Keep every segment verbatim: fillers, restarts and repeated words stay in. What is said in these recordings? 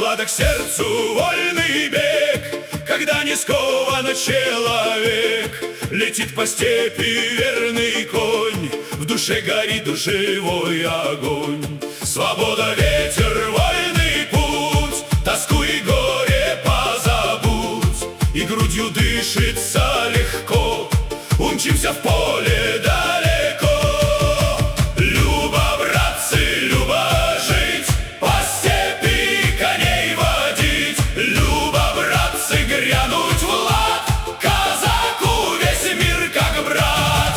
сладок сердцу вольный бег, когда не скован человек. Летит по степи верный конь, в душе горит живой огонь. Свобода, ветер, вольный путь, тоску и горе позабудь, и грудью дышится легко, умчимся в поле далеко. Любо, братцы, любо жить, по степи коней водить. Любо, братцы, грянуть в лад, казаку весь мир как брат.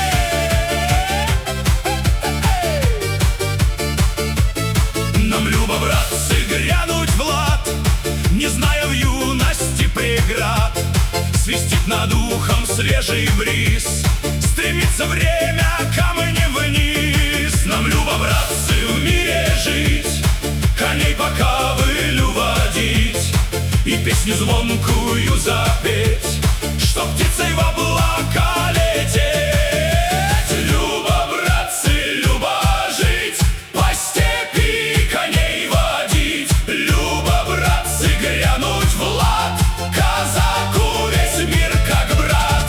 Нам любо, братцы, грянуть в лад, не зная в юности преград. Свистит над ухом свежий бриз, стремится время камнем вниз. Нам любо, братцы, в мире жить, коней по ковылю водить и песню звонкую запеть, чтоб птицей в облака лететь. Любо, братцы, любо жить, по степи коней водить. Любо, братцы, грянуть в лад, казаку весь мир как брат.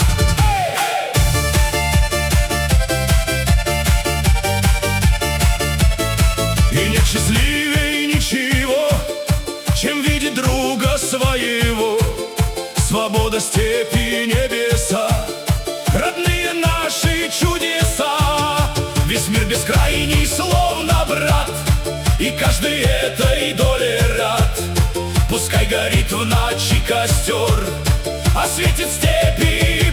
И нет счастливей ничего, чем видеть друга своего. Свобода, степи, небеса, родные наши чудеса. Весь мир бескрайний, словно брат, и каждый этой доле рад. Пускай горит в ночи костер, осветит степи